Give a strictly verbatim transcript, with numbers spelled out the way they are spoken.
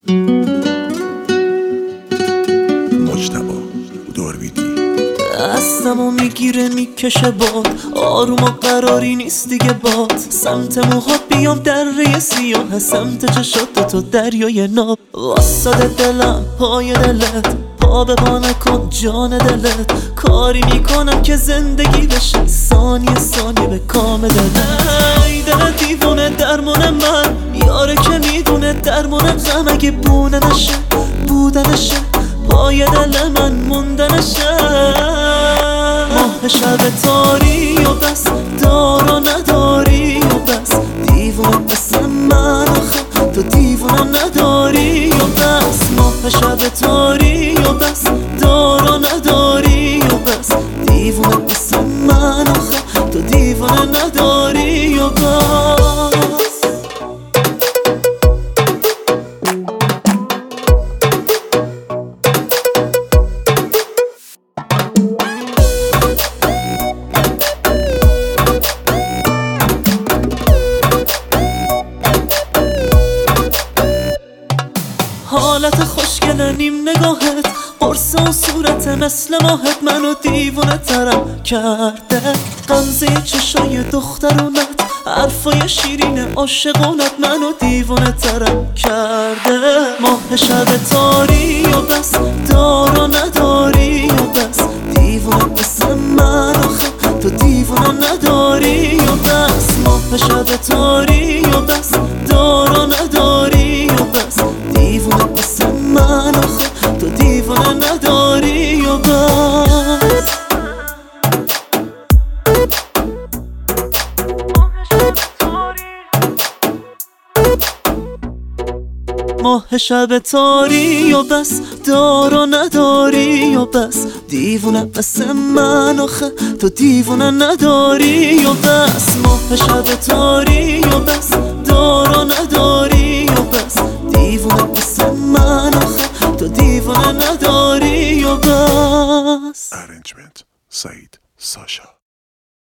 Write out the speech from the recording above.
مجتبی دوربیتی دستمو میگیره میکشه باد، آروم و قراری نیست دیگه باد. سمت موهات بیام دره سیاه، سمت چشات تو دریای ناب. واساده دلم پای دلت، پا به پا نکن جان دلت. کاری میکنم که زندگی بشه ثانیه ثانیه به کام دلت. ای دل دیوونه درمون من، یاره که میدونه درمون غم. اگه بونه نشه بودنشه، پای دل من موندنشه. ماه شب تاری و بس، دار و نداری و بس. دیوونه مثل من آخه تو دیوونه نداری و بس. ماه شب تاری و بس، دار و نداری و بس. دیوونه مثل من آخه تو دیوونه نداری و بس. حالت خوشگل نیم نگاهت، قرص و صورت مثل ماهت منو دیوونه ترم کرده. غمزه چشای دخترونت، حرفای شیرین عاشقونت منو دیوونه ترم کرده. ماه شب تاری و بس، دار و نداری و بس. دیوونه مثل من آخه تو دیوونه نداری و بس. ماه شب تاری و بس، دار و نداری و بس. دیوونه مثل من آخه تو دیوونه نداری و بس. ماه شب تاری و بس، دار و نداری و بس. دیوونه مثل من آخه تو دیوونه نداری و بس. ماه شب تاری و بس، دار و نداری و بس. دیوونه مثل من آخه تو دیوونه نداری و بس. ارنجمنت سعید ساشا.